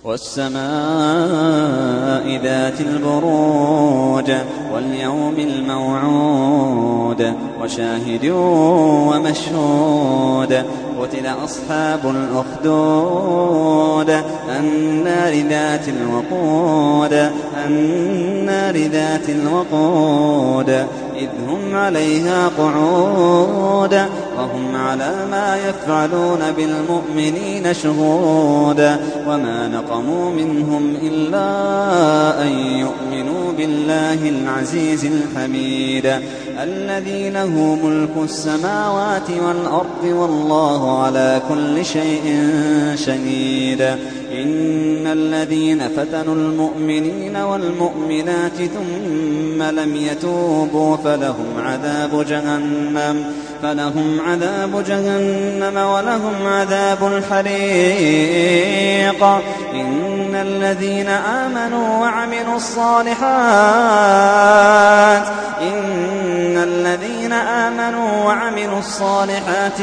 والسماء ذات البروج واليوم الموعود وشاهد ومشهود قتل أصحاب الأخدود النار ذات الوقود إذ هم عليها قعود وهم على ما يفعلون بالمؤمنين شهود وما نقموا منهم إلا أن يؤمنوا بالله العزيز الحميد الذي له ملك السماوات والأرض والله على كل شيء شهيد إن الذين فتنوا المؤمنين والمؤمنات ثم لم يتوبوا فلهم عذاب جهنم ولهم عذاب الحريق إن الذين آمنوا وعملوا الصالحات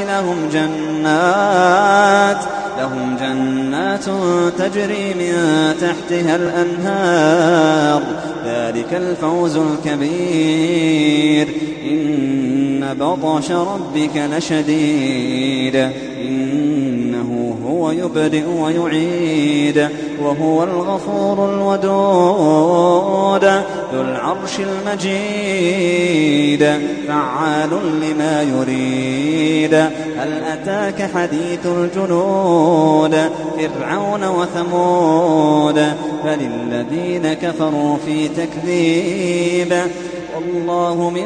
لهم جنات تجري من تحتها الأنهار ذلك الفوز الكبير إن بطش ربك لشديد إنه هو يبدئ ويعيد وهو الغفور الودود ذو العرش المجيد فعال لما يريد هل أتاك حديث الجنود فرعون وثمود فللذين كفروا في تكذيب والله من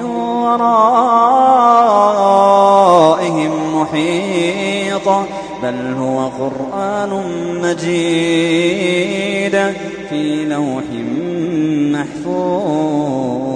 ورائهم محيط بل هو قرآن مجيد في لوح محفوظ.